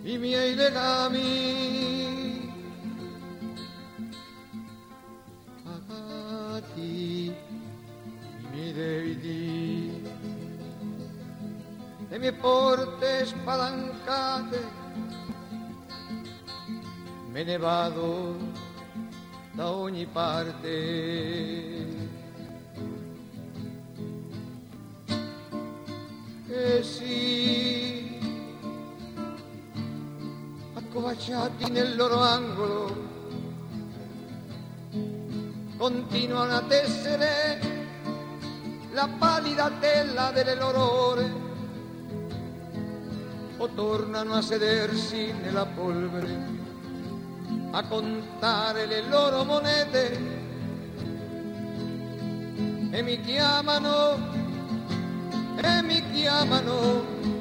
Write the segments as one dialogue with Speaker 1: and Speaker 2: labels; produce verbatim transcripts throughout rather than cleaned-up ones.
Speaker 1: i miei legami pagati, i miei debiti, le mie porte spalancate, me ne vado da ogni parte. E sì, accovacciati nel loro angolo, continuano a tessere la pallida tela delle loro ore, o tornano a sedersi nella polvere a contare le loro monete e mi chiamano, e mi chiamano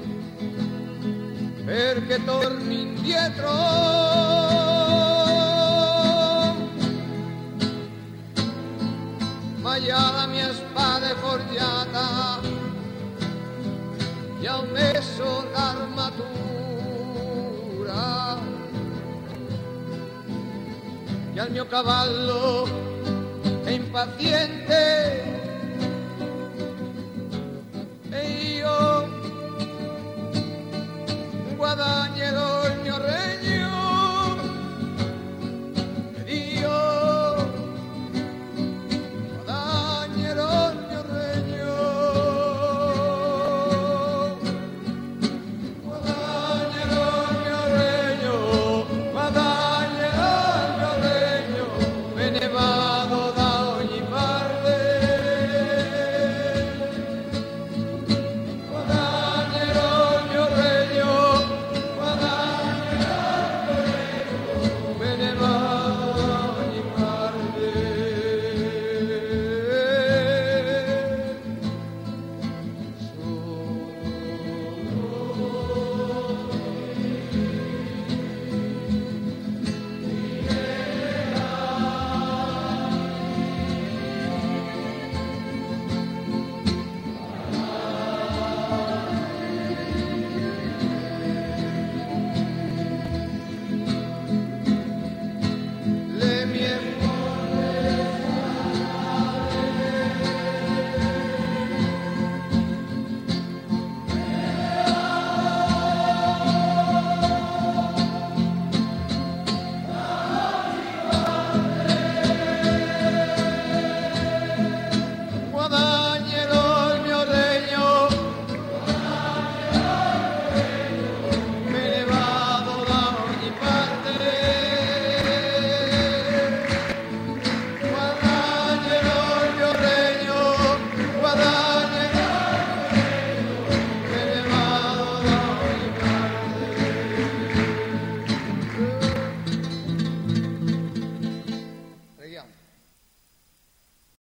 Speaker 1: perché torni indietro. Ma già la mia spada è forgiata, già ho messo l'armatura, già il mio cavallo è impaziente e io guadagnerò